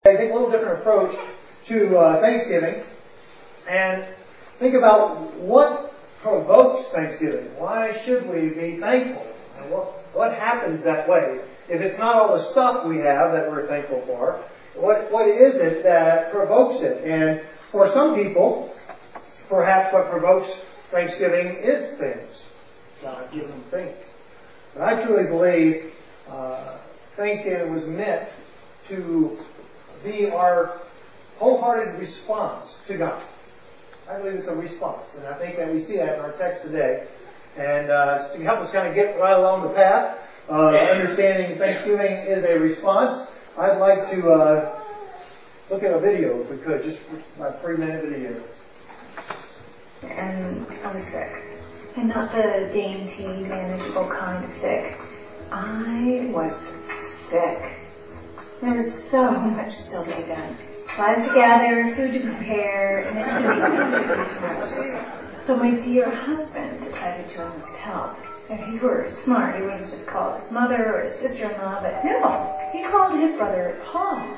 I take a little different approach to Thanksgiving and think about what provokes Thanksgiving. Why should we be thankful? And what happens that way? If it's not all the stuff we have that we're thankful for, what is it that provokes it? And for some people, perhaps what provokes Thanksgiving is things. God-given things. But I truly believe Thanksgiving was meant to be our wholehearted response to God. I believe it's a response, and I think that we see that in our text today. And to help us kind of get right along the path, understanding Thanksgiving is a response, I'd like to look at a video, if we could, just a 3-minute video. And I was sick. And not the dainty, manageable kind of sick. I was sick. There was so much still to be done. Slides to gather, food to prepare, and it So my dear husband decided to enlist help. If he were smart, he would have just called his mother or his sister-in-law, but no, he called his brother Paul.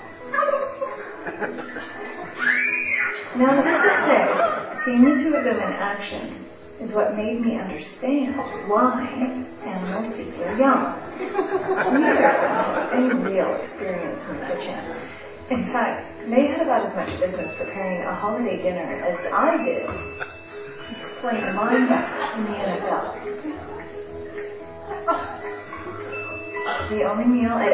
Now, this is it. Seeing the two of them in action is what made me understand why animals eat their young. Neither of them had any real experience in the kitchen. In fact, they had about as much business preparing a holiday dinner as I did playing linebacker in the NFL. The only meal I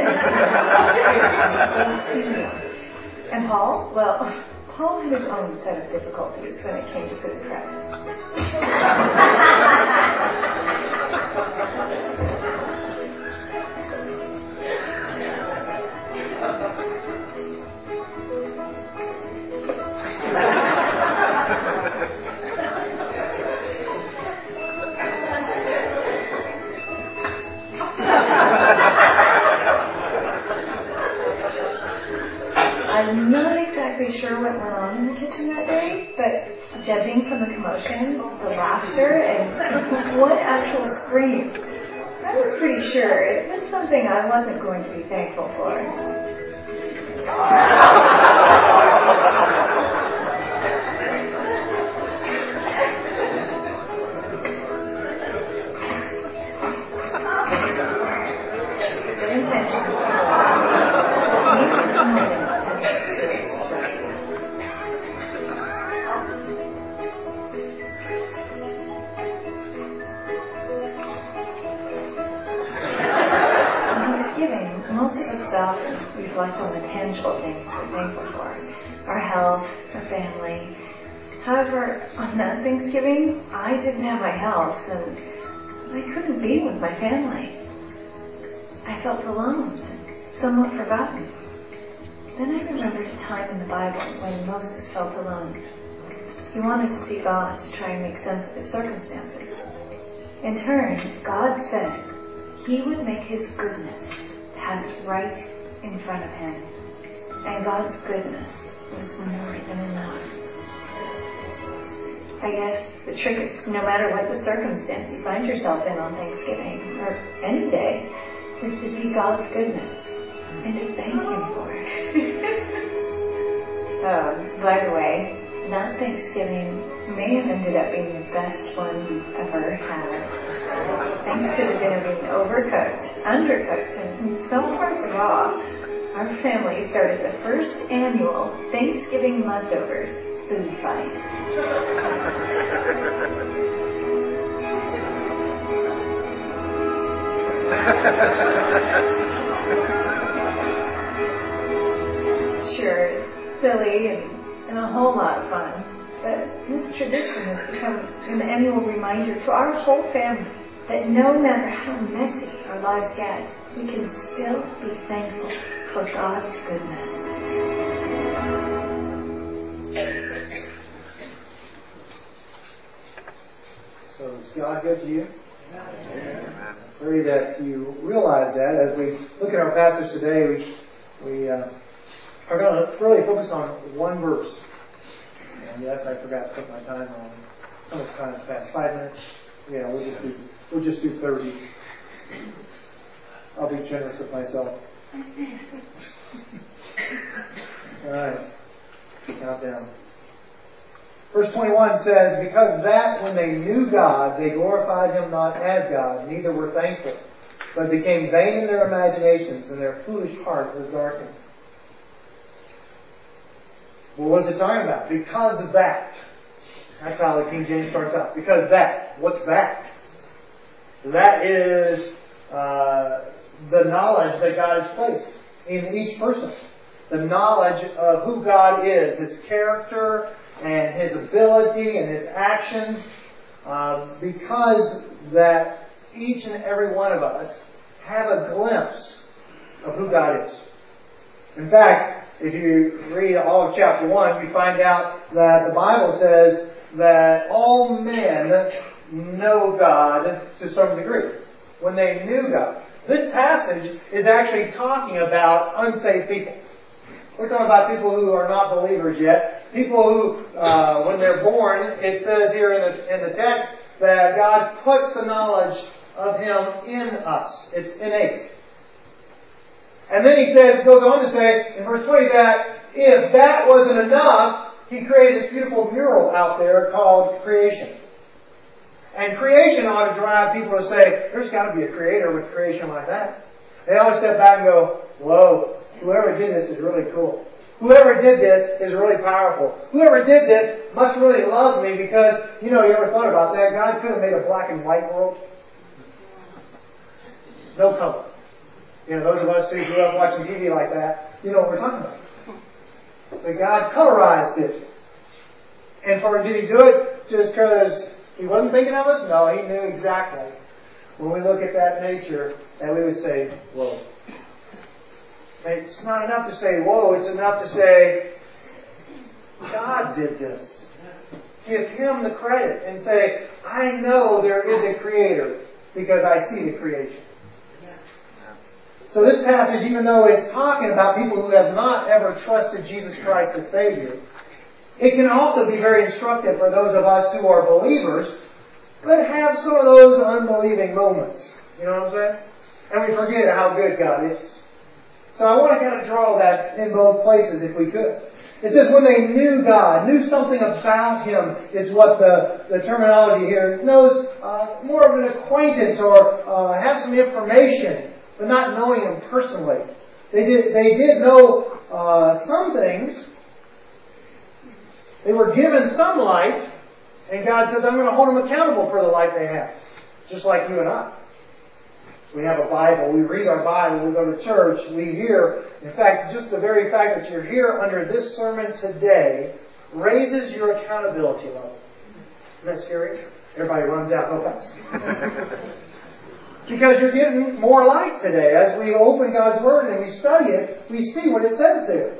ate. And Paul? Well, Paul had his own set of difficulties when it came to food prep. I'm not exactly sure what went on in the kitchen that day, but judging from the commotion, the laughter, and one actual scream, I was pretty sure it was something I wasn't going to be thankful for. Reflect on the tangible things we're thankful for. Our health, our family. However, on that Thanksgiving, I didn't have my health and I couldn't be with my family. I felt alone and somewhat forgotten. Then I remembered a time in the Bible when Moses felt alone. He wanted to see God to try and make sense of his circumstances. In turn, God said he would make his goodness pass right in front of him. And God's goodness was more than enough. I guess the trick is no matter what the circumstance you find yourself in on Thanksgiving, or any day, is to see God's goodness and to thank him for it. By the way, that Thanksgiving may have ended up being the best one we've ever had. Thanks to the dinner being overcooked, undercooked, and some parts raw, our family started the first annual Thanksgiving leftovers food fight. Sure, it's silly and a whole lot of fun, but this tradition has become an annual reminder to our whole family that no matter how messy our lives get, we can still be thankful for God's goodness. So is God good to you? Amen. I pray that you realize that as we look at our passage today, we are going to really focus on one verse. And yes, I forgot to put my time on. How much time has passed? 5 minutes? Yeah, we'll just do 30. I'll be generous with myself. Alright. Count down. Verse 21 says, because that when they knew God, they glorified Him not as God, neither were thankful, but became vain in their imaginations, and their foolish heart was darkened. Well, what's it talking about? Because of that. That's how the King James starts out. Because that. What's that? That is the knowledge that God has placed in each person. The knowledge of who God is, His character and His ability and His actions. Because that each and every one of us have a glimpse of who God is. In fact, if you read all of chapter 1, you find out that the Bible says that all men know God to some degree. When they knew God. This passage is actually talking about unsaved people. We're talking about people who are not believers yet. People who, when they're born, it says here in the text that God puts the knowledge of Him in us. It's innate. And then He goes on to say in verse 20 that if that wasn't enough, He created this beautiful mural out there called creation. And creation ought to drive people to say, there's got to be a creator with creation like that. They always step back and go, whoa, whoever did this is really cool. Whoever did this is really powerful. Whoever did this must really love me because, you ever thought about that? God could have made a black and white world. No color. Those of us who grew up watching TV like that, you know what we're talking about. But God colorized it. And did He do it just because He wasn't thinking of us? No, He knew exactly. When we look at that nature, that we would say, whoa. It's not enough to say, whoa. It's enough to say, God did this. Give Him the credit and say, I know there is a Creator because I see the creation. So this passage, even though it's talking about people who have not ever trusted Jesus Christ as Savior, it can also be very instructive for those of us who are believers, but have some of those unbelieving moments. You know what I'm saying? And we forget how good God is. So I want to kind of draw that in both places if we could. It says when they knew God, knew something about Him is what the terminology here knows, more of an acquaintance or have some information, but not knowing Him personally. They did know some things. They were given some light, and God says, I'm going to hold them accountable for the light they have. Just like you and I. We have a Bible, we read our Bible, we go to church, we hear. In fact, just the very fact that you're here under this sermon today raises your accountability level. Isn't that scary? Everybody runs out real fast. Because you're getting more light today. As we open God's Word and we study it, we see what it says there.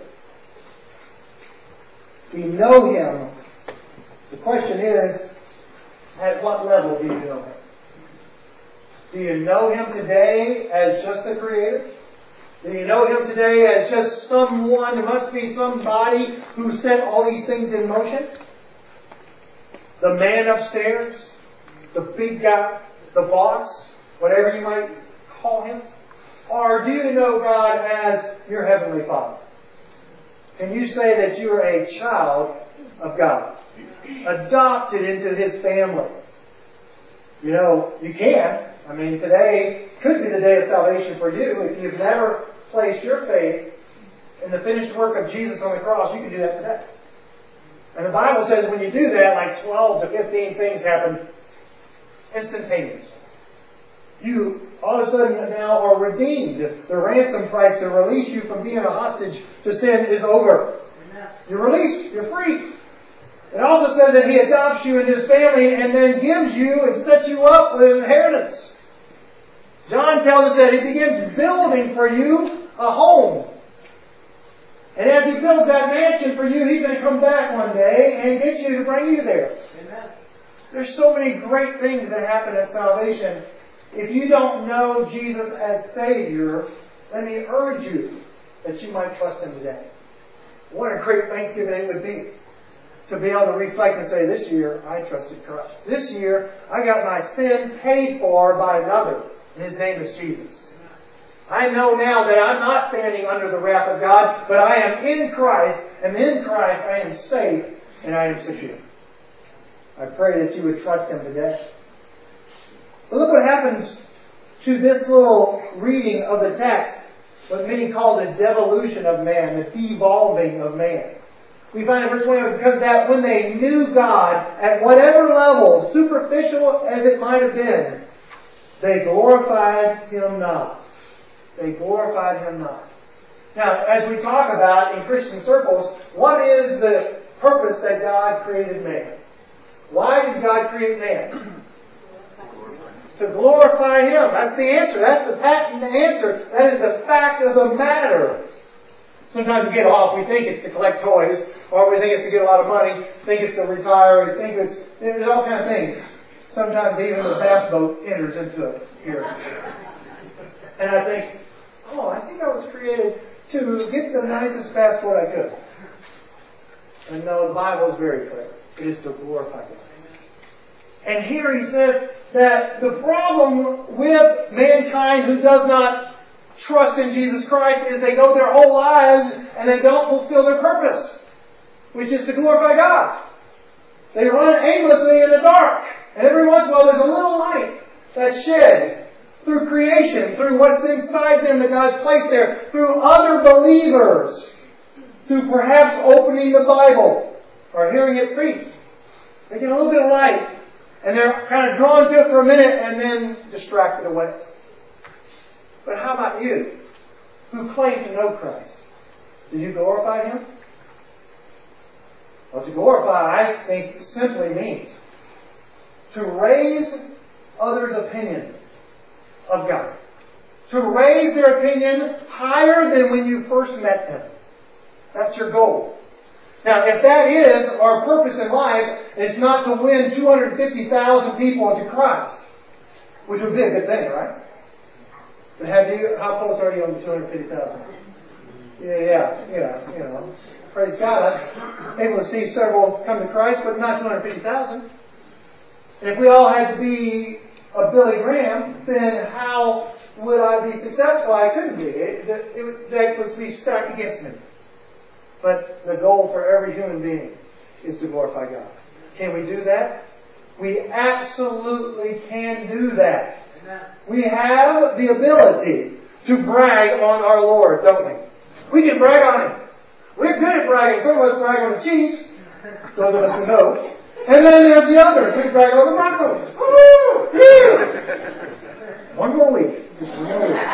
We know Him. The question is, at what level do you know Him? Do you know Him today as just the Creator? Do you know Him today as just someone, there must be somebody who set all these things in motion? The man upstairs? The big guy? The boss? Whatever you might call Him? Or do you know God as your Heavenly Father? Can you say that you are a child of God? Adopted into His family? You can. Today could be the day of salvation for you. If you've never placed your faith in the finished work of Jesus on the cross, you can do that today. And the Bible says when you do that, like 12 to 15 things happen instantaneously. You all of a sudden now are redeemed. The ransom price to release you from being a hostage to sin is over. You're released. You're free. It also says that He adopts you into His family and then gives you and sets you up with an inheritance. John tells us that He begins building for you a home. And as He builds that mansion for you, He's going to come back one day and get you to bring you there. Amen. There's so many great things that happen at salvation. If you don't know Jesus as Savior, let me urge you that you might trust Him today. What a great Thanksgiving it would be to be able to reflect and say, this year I trusted Christ. This year I got my sin paid for by another. And His name is Jesus. I know now that I'm not standing under the wrath of God, but I am in Christ, and in Christ I am safe and I am secure. I pray that you would trust Him today. But look what happens to this little reading of the text, what many call the devolution of man, the devolving of man. We find in verse 21, because that when they knew God at whatever level, superficial as it might have been, they glorified Him not. They glorified Him not. Now, as we talk about in Christian circles, what is the purpose that God created man? Why did God create man? To glorify Him. That's the answer. That's the patent answer. That is the fact of the matter. Sometimes we get off. We think it's to collect toys, or we think it's to get a lot of money, think it's to retire, we think there's all kinds of things. Sometimes even the bass boat enters into it here. And I think, I think I was created to get the nicest passport I could. And no, the Bible is very clear. It is to glorify God. And here he says that the problem with mankind who does not trust in Jesus Christ is they go their whole lives and they don't fulfill their purpose, which is to glorify God. They run aimlessly in the dark. And every once in a while there's a little light that's shed through creation, through what's inside them that God's placed there, through other believers, through perhaps opening the Bible or hearing it preached. They get a little bit of light and they're kind of drawn to it for a minute and then distracted away. But how about you, who claim to know Christ? Do you glorify Him? Well, to glorify, I think, simply means to raise others' opinion of God. To raise their opinion higher than when you first met them. That's your goal. Now, if that is our purpose in life, it's not to win 250,000 people into Christ, which would be a good thing, right? But how close are you on the 250,000? Yeah. Praise God. I'm able to see several come to Christ, but not 250,000. And if we all had to be a Billy Graham, then how would I be successful? I couldn't be. That would be stacked against me. But the goal for every human being is to glorify God. Can we do that? We absolutely can do that. We have the ability to brag on our Lord, don't we? We can brag on Him. We're good at bragging. Some of us brag on the Chiefs, those of us who know. And then there's the others who brag on the Broncos. Woo! Yeah! One more week. Just one more week.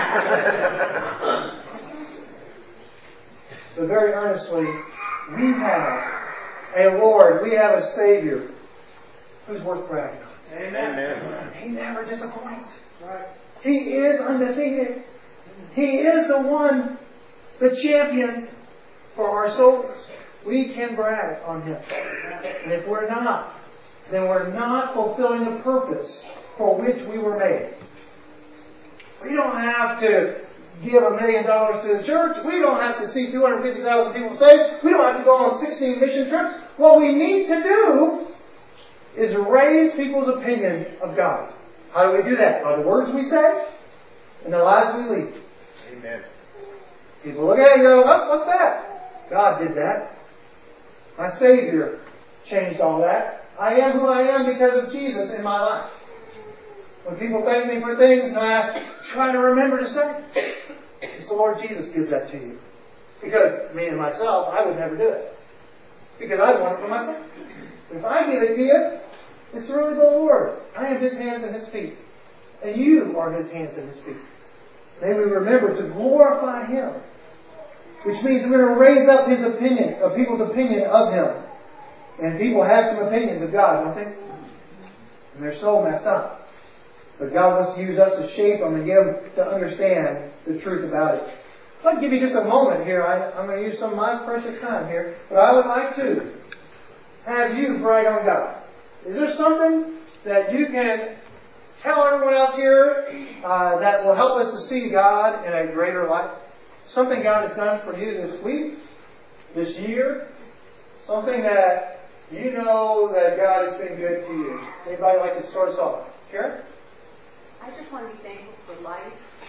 But very earnestly, we have a Lord, we have a Savior who's worth bragging on. Amen. He never disappoints. Right. He is undefeated. He is the one, the champion for our souls. We can brag on Him. And if we're not, then we're not fulfilling the purpose for which we were made. We don't have to give $1 million to the church. We don't have to see 250,000 people saved. We don't have to go on 16 mission trips. What we need to do is raise people's opinion of God. How do we do that? By the words we say and the lives we lead. Amen. People look at it and go, what's that? God did that. My Savior changed all that. I am who I am because of Jesus in my life. When people thank me for things and I try to remember to say, it's the Lord Jesus gives that to you. Because me and myself, I would never do it. Because I want it for myself. If I give it to you, it's really the Lord. I am His hands and His feet. And you are His hands and His feet. May we remember to glorify Him. Which means we're going to raise up His opinion, of people's opinion of Him. And people have some opinions of God, don't they? And they're so messed up. But God wants to use us to shape them and give them to understand the truth about it. I'd like to give you just a moment here. I'm going to use some of my precious time here. But I would like to have you brag on God. Is there something that you can tell everyone else here that will help us to see God in a greater light? Something God has done for you this week, this year? Something that you know that God has been good to you? Anybody like to start us off? Karen? I just want to be thankful for life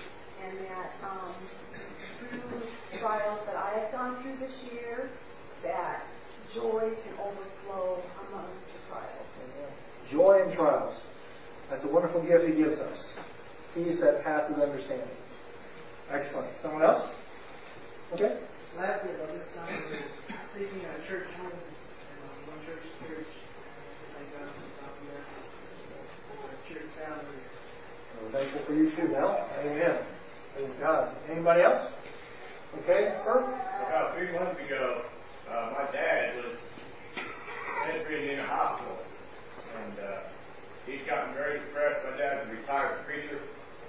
and that through trials that I have gone through this year, that joy can overflow amongst the trials. Joy in trials. That's a wonderful gift He gives us. Peace that passes understanding. Excellent. Someone else? Okay. Lastly, about this time, we're taking a church home, one church, like that, our church family. We're thankful for you too, Mel. Amen. Praise God. Anybody else? Okay, Bert? About 3 months ago, my dad was entering in a hospital, and he's gotten very depressed. My dad's a retired preacher,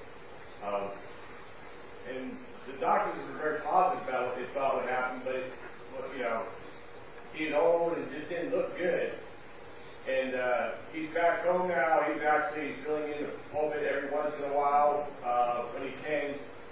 and the doctors were very positive about what they thought would happen, but he's old and just didn't look good. And he's back home now. He's actually filling in the pulpit every once in a while when he can.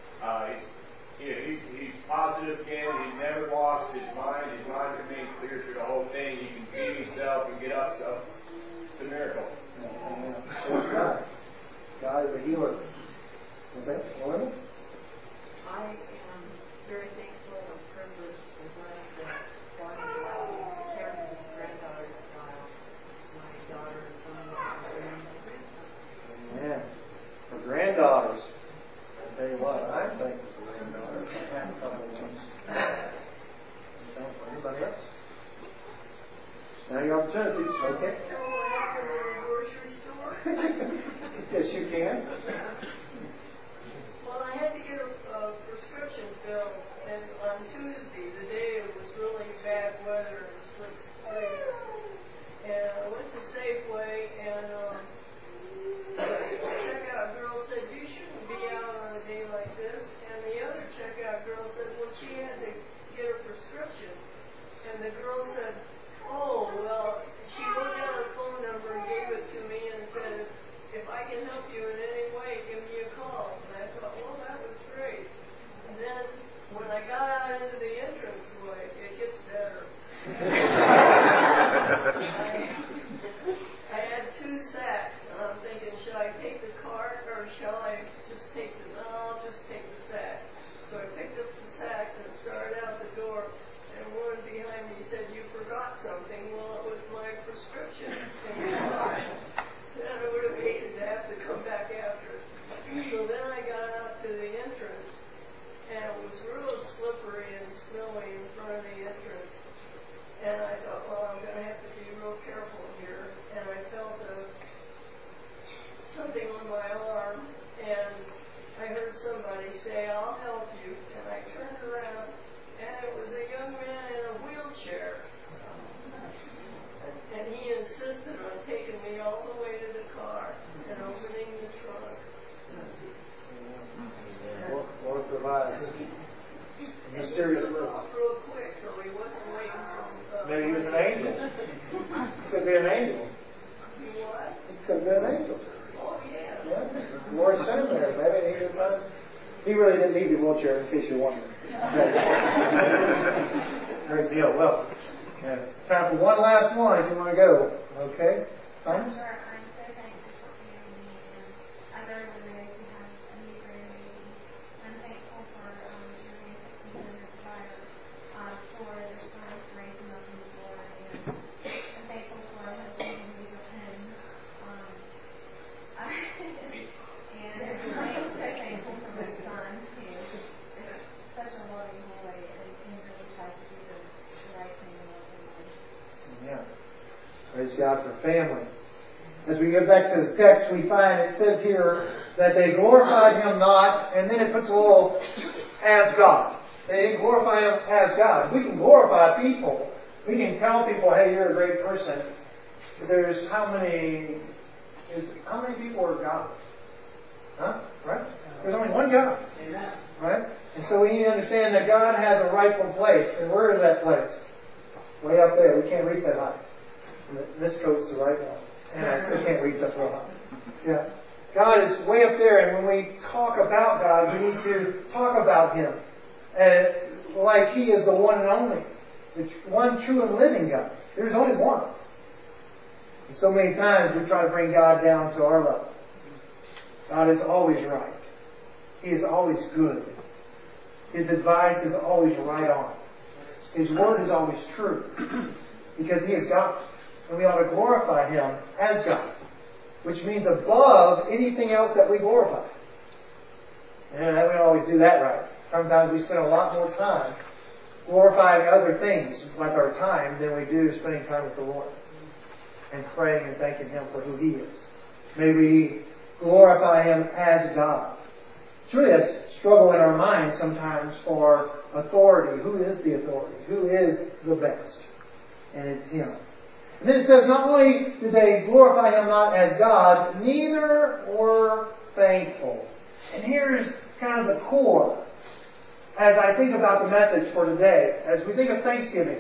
He's positive again. He's never lost his mind. His mind remains clear through the whole thing. He can feed himself and get up. So it's a miracle. God. God is a healer. Okay, Melinda? I am very thankful and privileged and glad that God has allowed me to care for my granddaughter's child, my daughter and son-in-law, and my grandson. Amen. For granddaughters. I tell you what, I'm thankful for granddaughters. I have a couple of ones. Anybody else? Now your opportunity. Okay. Grocery store. Yes, you can. Well, I had to get a prescription filled, and on Tuesday, the day it was really bad weather and slick streets, and I went to Safeway, and the checkout girl said, "You shouldn't be out on a day like this," and the other checkout girl said, "Well, she had to get a prescription," and the girl said, "Oh, well," she wrote down her phone number and gave it to me and said, "If I can help you in any way, give me a call." And I thought, well, that was great. And then when I got out into the entranceway, it gets better. I had 2 sacks, and I'm thinking, should I take the cart or shall I just take the? No, I'll just take the sack. So I picked up the sack and started out the door. And a woman behind me said, "You forgot something." Well, it was my prescription in the car. Then I would have hated to have to come back after it. So then I got out to the entrance, and it was real slippery and snowy in front of the entrance. And I thought, well, I'm going to have to be real careful here. And I felt something on my arm, and I heard somebody say, "I'll help you." And I turned around, and it was a young man in a wheelchair. And he insisted on taking me all the way to the car and opening the trunk. Lord provides. Mysterious bliss. Real quick, so he wasn't waiting for Maybe he was an angel. Could be an angel. what? Could be an angel. Oh, yeah. Yeah. Lord sent him there. Maybe he was not. He really didn't need the wheelchair, in case you're wondering. Great deal. Well, time for one last one if you want to go. Okay? Simon? Sure, I'm so thankful for family and others in those who have a new grandbaby. I'm thankful for serving a 1600 fire for their sons, raising up in the Lord, and I'm thankful for my husband and we were home. And I'm so thankful for my son who is such a loving boy and really tries to do the right thing in life. Yeah. Praise God for family. As we get back to the text, we find it says here that they glorified Him not, and then it puts a little as God. They didn't glorify Him as God. We can glorify people. We can tell people, "Hey, you're a great person." But there's how many people are God? Huh? Right? There's only one God. Amen. Right? And so we need to understand that God has a rightful place. And where is that place? Way up there. We can't reach that high. This coat's the right one. And I still can't reach that real high. Yeah. God is way up there, and when we talk about God, we need to talk about Him. And like He is the one and only. The one true and living God. There's only one. And so many times we try to bring God down to our level. God is always right. He is always good. His advice is always right on. His word is always true. Because He is God. And we ought to glorify Him as God. Which means above anything else that we glorify. And we don't always do that right. Sometimes we spend a lot more time glorifying other things, like our time, than we do spending time with the Lord. And praying and thanking Him for who He is. May we glorify Him as God. It's really a struggle in our minds sometimes for authority. Who is the authority? Who is the best? And it's Him. And then it says, not only did they glorify Him not as God, neither were thankful. And here's kind of the core as I think about the message for today, as we think of Thanksgiving.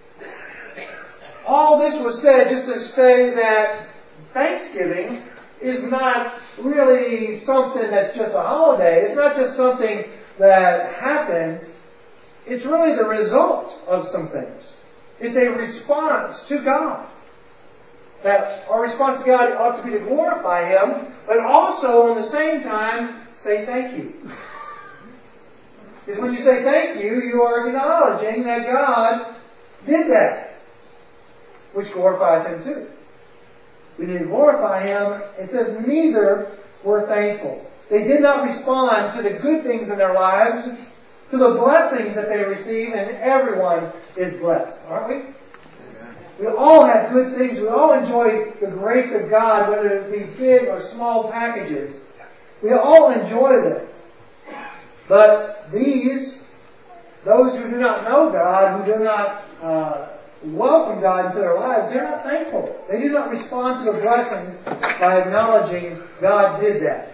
All this was said just to say that Thanksgiving is not really something that's just a holiday. It's not just something that happens. It's really the result of some things. It's a response to God. That our response to God ought to be to glorify Him, but also at the same time say thank you. Because when you say thank you, you are acknowledging that God did that, which glorifies Him too. We need to glorify Him. It says neither were thankful. They did not respond to the good things in their lives, to the blessings that they receive, and everyone is blessed, aren't we? We all have good things. We all enjoy the grace of God, whether it be big or small packages. We all enjoy them. But those who do not know God, who do not welcome God into their lives, they're not thankful. They do not respond to the blessings by acknowledging God did that.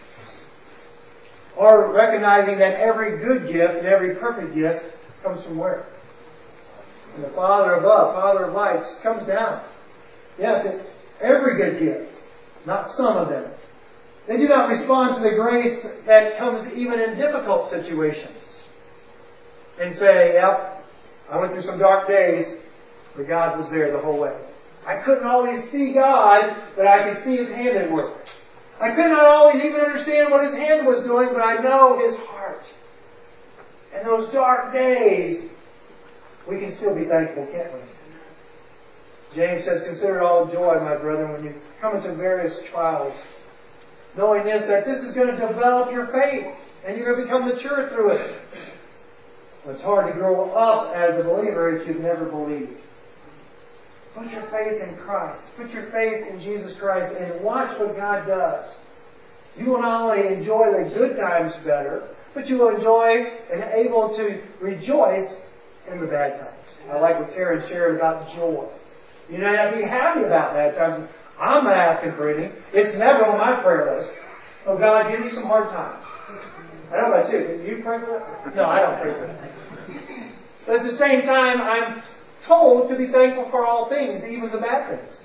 Or recognizing that every good gift and every perfect gift comes from where? From the Father above, Father of lights, comes down. Yes, every good gift, not some of them. They do not respond to the grace that comes even in difficult situations. And say, yep, I went through some dark days, but God was there the whole way. I couldn't always see God, but I could see His hand at work. I could not always even understand what His hand was doing, but I know His heart. And those dark days, we can still be thankful, can't we? James says, consider it all joy, my brethren, when you come into various trials, knowing this, that this is going to develop your faith, and you're going to become mature through it. It's hard to grow up as a believer if you've never believed. Put your faith in Christ. Put your faith in Jesus Christ and watch what God does. You will not only enjoy the good times better, but you will enjoy and able to rejoice in the bad times. I like what Karen shared about joy. You know, I'd be happy about that times. I'm not asking for anything. It's never on my prayer list. Oh God, give me some hard times. I don't know about you. Do you pray for that? No, I don't pray for that. But at the same time, I'm told to be thankful for all things, even the bad things.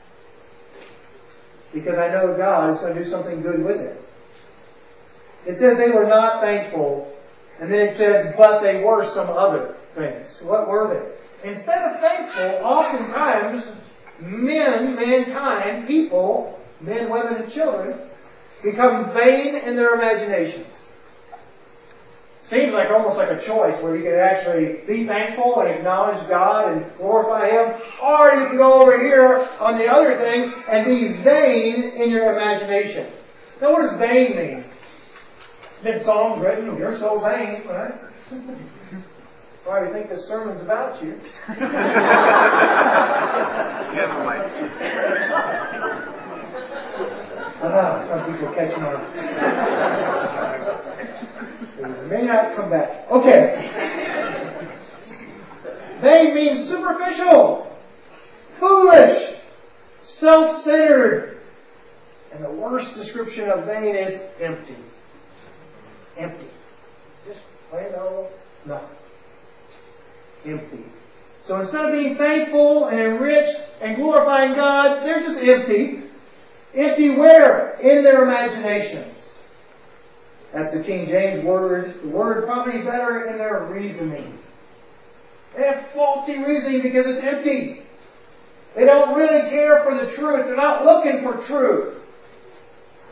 Because I know God is going to do something good with it. It says they were not thankful. And then it says, but they were some other things. What were they? Instead of thankful, oftentimes, mankind, people, men, women, and children, become vain in their imaginations. Seems like almost like a choice where you can actually be thankful and acknowledge God and glorify Him, or you can go over here on the other thing and be vain in your imagination. Now, what does vain mean? There's been songs written, you're so vain, right? Why, you think this sermon's about you? Some people catch on. They may not come back. Okay. Vain means superficial, foolish, self-centered. And the worst description of vain is empty. Empty. Just plain old nothing. Empty. So instead of being thankful and enriched and glorifying God, they're just empty. Empty where? In their imaginations. That's the King James word. The word probably better in their reasoning. They have faulty reasoning because it's empty. They don't really care for the truth. They're not looking for truth.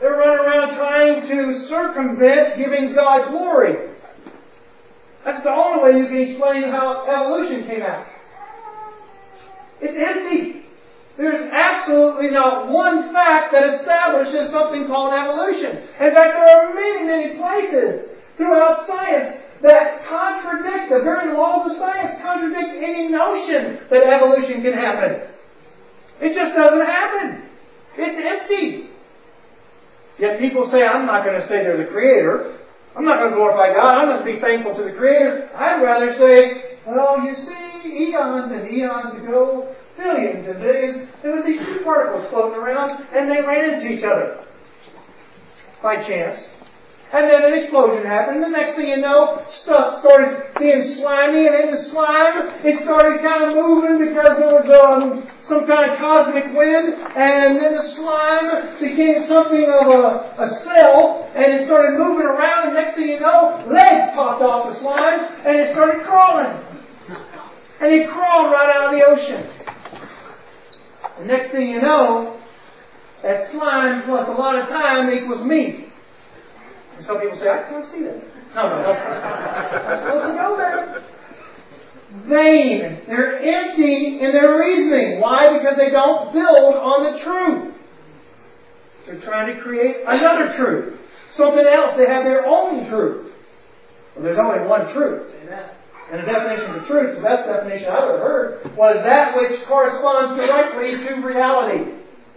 They're running around trying to circumvent giving God glory. That's the only way you can explain how evolution came out. It's empty. There's absolutely not one fact that establishes something called evolution. In fact, there are many, many places throughout science that contradict, the very laws of science contradict any notion that evolution can happen. It just doesn't happen. It's empty. Yet people say, I'm not going to say there's a creator. I'm not going to glorify God. I'm going to be thankful to the Creator. I'd rather say, well, you see, eons and eons ago, billions and billions, there was these two particles floating around, and they ran into each other by chance. And then an explosion happened. The next thing you know, stuff started being slimy, and in the slime, it started kind of moving because there was some kind of cosmic wind, and then the slime became something of a cell, and it started moving around, and next thing you know, legs popped off the slime, and it started crawling. And it crawled right out of the ocean. The next thing you know, that slime plus a lot of time equals meat. And some people say, I can't see that. No. I'm supposed to go there. Vain. They're empty in their reasoning. Why? Because they don't build on the truth. They're trying to create another truth. Something else. They have their own truth. Well, there's only one truth. Amen. And the definition of truth, the best definition I've ever heard, was that which corresponds directly to reality.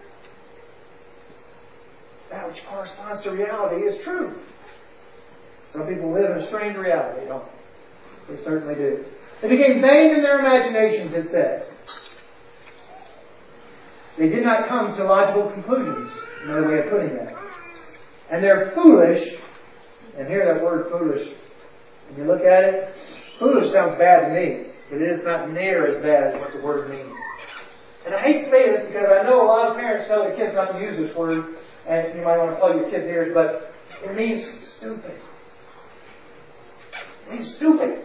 That which corresponds to reality is true. Some people live in a strange reality, don't they? They certainly do. They became vain in their imaginations, it says. They did not come to logical conclusions, another way of putting that. And they're foolish. And hear that word foolish. When you look at it, foolish sounds bad to me, but it is not near as bad as what the word means. And I hate to say this because I know a lot of parents tell their kids not to use this word, and you might want to plug your kids' ears, but it means stupid. It means stupid.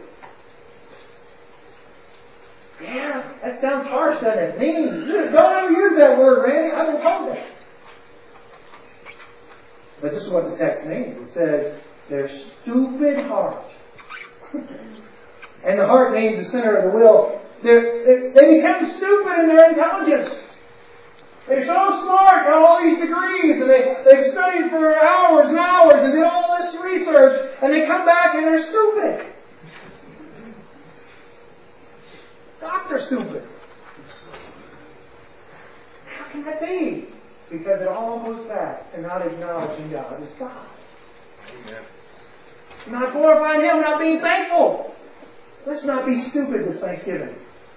Yeah, that sounds harsh, doesn't it? Mean. Don't ever use that word, Randy. I've been told that. But this is what the text means. It says, their stupid heart. And the heart means the center of the will. They become stupid in their intelligence. They're so smart, got all these degrees, and they've studied for hours and hours and did all this research, and they come back and they're stupid. Dr. Stupid. How can that be? Because it all goes back to not acknowledging God as God. Amen. Not glorifying Him, not being thankful. Let's not be stupid this Thanksgiving.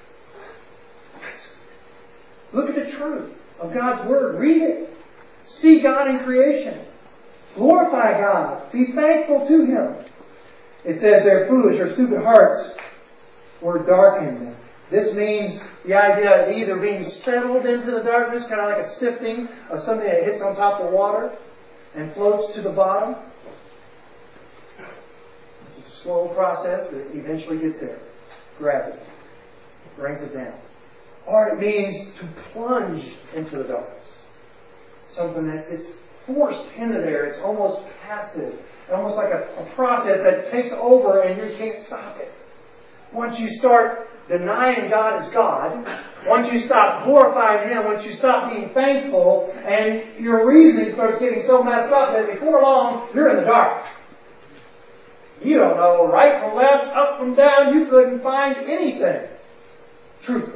Look at the truth of God's Word. Read it. See God in creation. Glorify God. Be thankful to Him. It says their foolish or stupid hearts were darkened. This means the idea of either being settled into the darkness, kind of like a sifting of something that hits on top of water and floats to the bottom. It's a slow process, but it eventually gets there. Gravity brings it down. Or it means to plunge into the darkness. Something that is forced into there. It's almost passive. Almost like a process that takes over and you can't stop it. Once you start denying God as God, once you stop glorifying Him, once you stop being thankful, and your reasoning starts getting so messed up that before long, you're in the dark. You don't know right from left, up from down. You couldn't find anything truthful.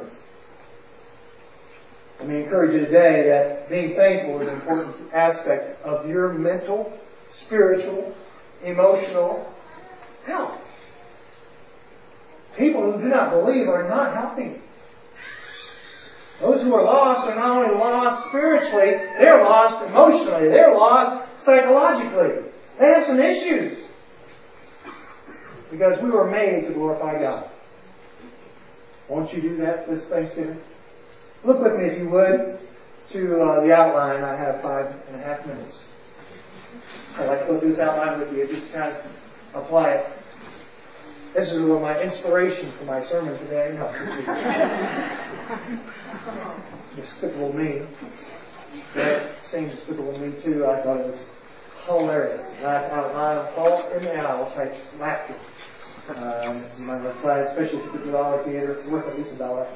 Let me encourage you today that being thankful is an important aspect of your mental, spiritual, emotional health. People who do not believe are not healthy. Those who are lost are not only lost spiritually, they're lost emotionally, they're lost psychologically. They have some issues. Because we were made to glorify God. Won't you do that this Thanksgiving? Look with me, if you would, to the outline. I have 5.5 minutes. I'd like to go through this outline with you, just to kind of apply it. This is my inspiration for my sermon today. No. Despicable me. that same despicable me too. I thought it was hilarious. Laughed out loud, fall in the owl type laughter. My side, especially if it's a $1 theater, it's worth at least $1.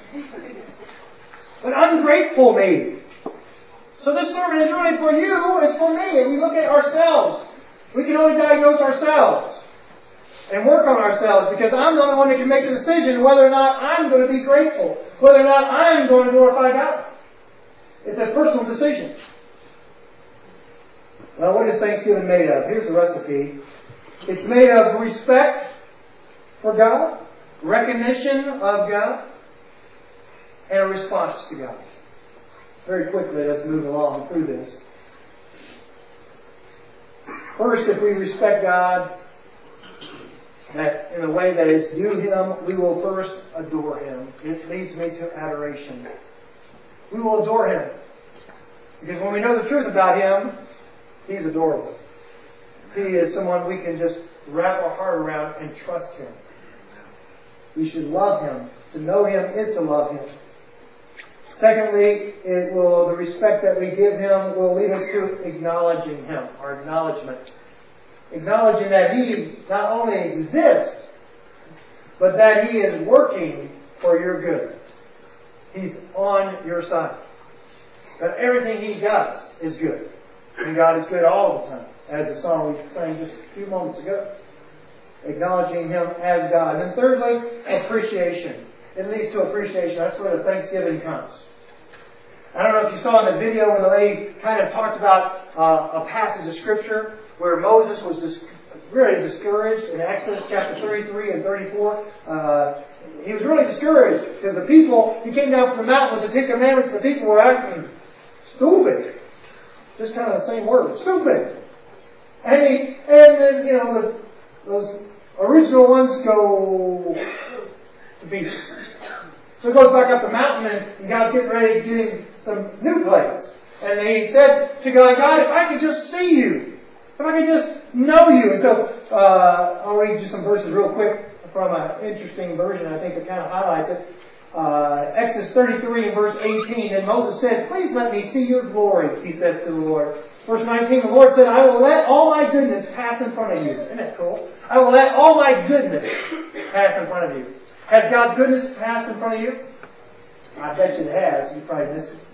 But ungrateful me. So this sermon is really for you, it's for me. And we look at ourselves. We can only diagnose ourselves and work on ourselves, because I'm the only one that can make the decision whether or not I'm going to be grateful, whether or not I'm going to glorify God. It's a personal decision. Well, what is Thanksgiving made of? Here's the recipe. It's made of respect for God, recognition of God, and a response to God. Very quickly, let's move along through this. First, if we respect God, that in a way that is due Him, we will first adore Him. It leads me to adoration. We will adore Him. Because when we know the truth about Him, He's adorable. He is someone we can just wrap our heart around and trust Him. We should love Him. To know Him is to love Him. Secondly, the respect that we give Him will lead us to acknowledging Him, our acknowledgement. Acknowledging that He not only exists, but that He is working for your good. He's on your side. That everything He does is good. And God is good all the time, as the song we sang just a few moments ago. Acknowledging Him as God. And thirdly, appreciation. It leads to appreciation. That's where the Thanksgiving comes. I don't know if you saw in the video when the lady kind of talked about a passage of Scripture where Moses was really discouraged in Exodus chapter 33 and 34. He was really discouraged because the people, he came down from the mountain with the 10 Commandments, the people were acting stupid. Just kind of the same word, stupid. And then, those original ones go to pieces. So he goes back up the mountain and God's getting ready to give him some new plates. And he said to God, if I could just see you, if I could just know you. And so I'll read you some verses real quick from an interesting version, I think, that kind of highlights it. Exodus 33 and verse 18. And Moses said, please let me see your glory, he says to the Lord. Verse 19, the Lord said, I will let all my goodness pass in front of you. Isn't that cool? I will let all my goodness pass in front of you. Has God's goodness passed in front of you? I bet you it has. You probably missed it.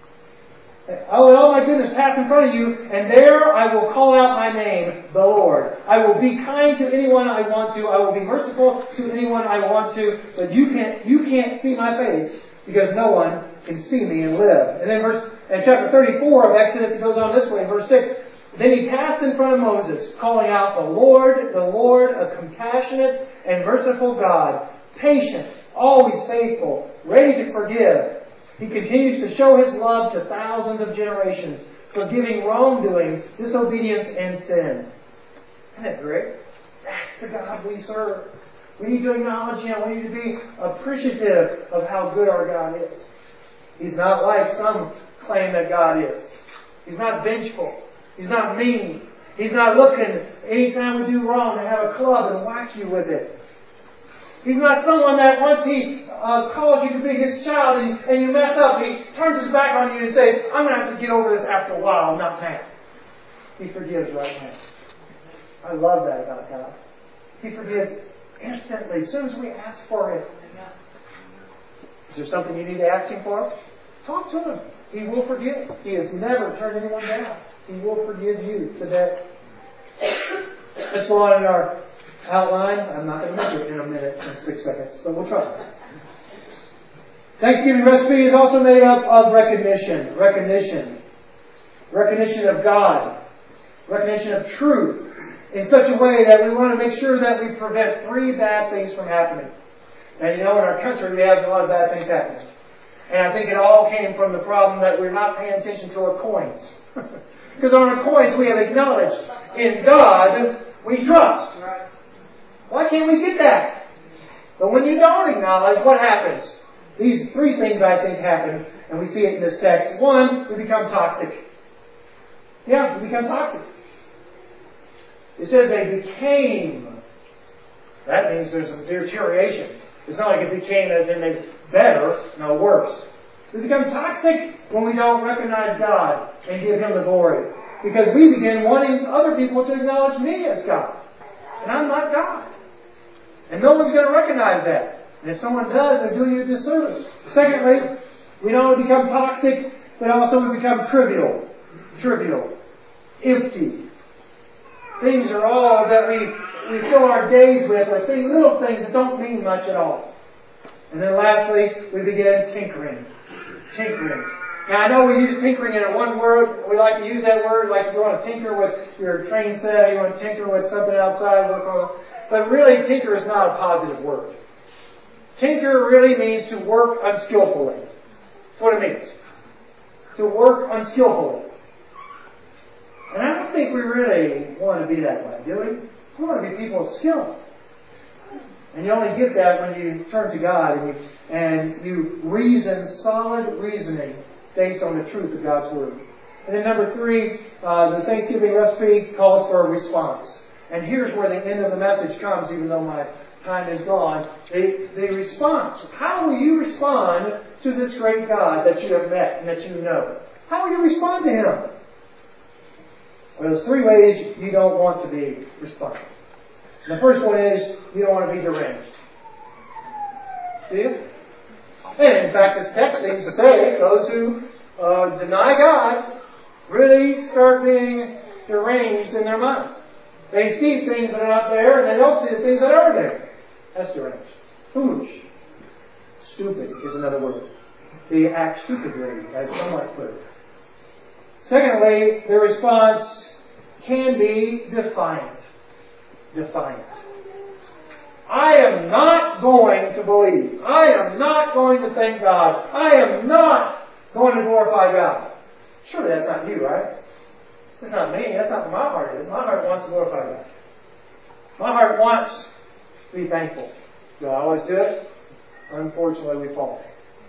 I will let all my goodness pass in front of you, and there I will call out my name, the Lord. I will be kind to anyone I want to. I will be merciful to anyone I want to. But you can't see my face because no one can see me and live. And then in chapter 34 of Exodus, it goes on this way, verse 6. Then he passed in front of Moses, calling out, the Lord, a compassionate and merciful God, patient, always faithful, ready to forgive. He continues to show His love to thousands of generations, forgiving wrongdoing, disobedience, and sin. Isn't that great? That's the God we serve. We need to acknowledge Him. We need to be appreciative of how good our God is. He's not like some claim that God is. He's not vengeful. He's not mean. He's not looking anytime we do wrong to have a club and whack you with it. He's not someone that once He calls you to be His child and you mess up, He turns His back on you and says, I'm going to have to get over this after a while, not now. He forgives right now. I love that about God. He forgives instantly, as soon as we ask for it. Is there something you need to ask Him for? Talk to Him. He will forgive. He has never turned anyone down. He will forgive you today. Let's go on in our outline. I'm not going to make it in a minute and 6 seconds, but we'll try. Thanksgiving recipe is also made up of recognition. Recognition of God. Recognition of truth. In such a way that we want to make sure that we prevent 3 bad things from happening. And in our country we have a lot of bad things happening. And I think it all came from the problem that we're not paying attention to our coins. Because on our coins we have acknowledged in God we trust. Why can't we get that? But when you don't acknowledge, what happens? These 3 things I think happen, and we see it in this text. 1, we become toxic. Yeah, we become toxic. It says they became. That means there's a deterioration. It's not like it became as in they better, no, worse. We become toxic when we don't recognize God and give Him the glory. Because we begin wanting other people to acknowledge me as God. And I'm not God. And no one's going to recognize that. And if someone does, they're doing you a disservice. Secondly, we don't only become toxic, but also we become trivial. Empty. Things are all that we fill our days with are little things that don't mean much at all. And then lastly, we begin tinkering. Now I know we use tinkering in one word. We like to use that word like you want to tinker with your train set, you want to tinker with something outside. But really, tinker is not a positive word. Tinker really means to work unskillfully. That's what it means. To work unskillfully. And I don't think we really want to be that way, do we? We want to be people of skill. And you only get that when you turn to God and you reason solid reasoning based on the truth of God's Word. And then number 3, the Thanksgiving recipe calls for a response. And here's where the end of the message comes, even though my time is gone. The response. How will you respond to this great God that you have met and that you know? How will you respond to Him? Well, there's 3 ways you don't want to be responding. The first one is you don't want to be deranged. Do you? And in fact, this text seems to say those who deny God really start being deranged in their mind. They see things that are not there, and they don't see the things that are there. That's deranged. Foolish. Stupid is another word. They act stupidly, as some might put it. Secondly, the response can be defiant. I am not going to believe. I am not going to thank God. I am not going to glorify God. Surely that's not you, right? That's not me. That's not what my heart is. My heart wants to glorify God. My heart wants to be thankful. Do I always do it? Unfortunately, we fall.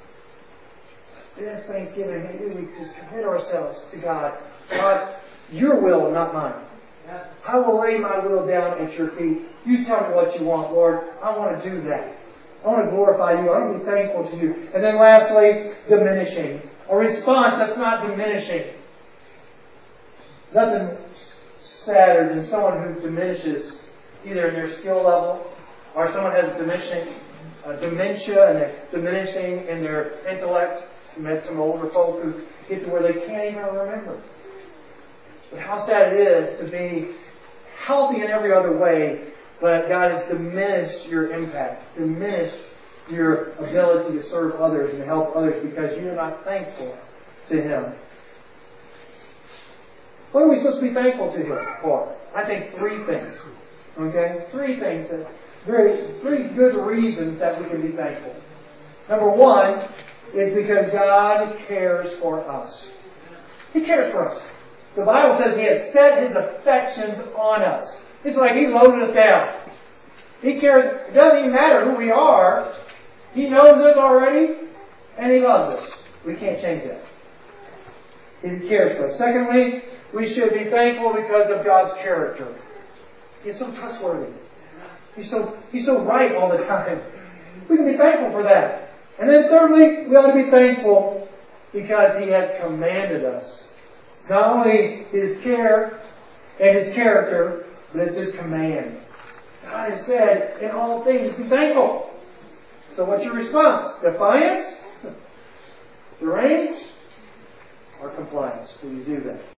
This Thanksgiving, maybe we just commit ourselves to God. God, your will, not mine. I will lay my will down at your feet. You tell me what you want, Lord. I want to do that. I want to glorify you. I want to be thankful to you. And then lastly, diminishing. A response that's not diminishing. Nothing sadder than someone who diminishes either in their skill level or someone has dementia and they're diminishing in their intellect. You met some older folk who get to where they can't even remember. But how sad it is to be healthy in every other way, but God has diminished your impact, diminished your ability to serve others and help others because you're not thankful to Him. What are we supposed to be thankful to Him for? I think 3 things. Okay? 3 things. 3 good reasons that we can be thankful. Number 1 is because God cares for us. He cares for us. The Bible says He has set His affections on us. It's like He loaded us down. He cares. It doesn't even matter who we are. He knows us already, and He loves us. We can't change that. He cares for us. Secondly, we should be thankful because of God's character. He's so trustworthy. He's so right all the time. We can be thankful for that. And then thirdly, we ought to be thankful because He has commanded us. It's not only His care and His character, but it's His command. God has said, in all things, be thankful. So what's your response? Defiance? Deranged? Or compliance? Will you do that?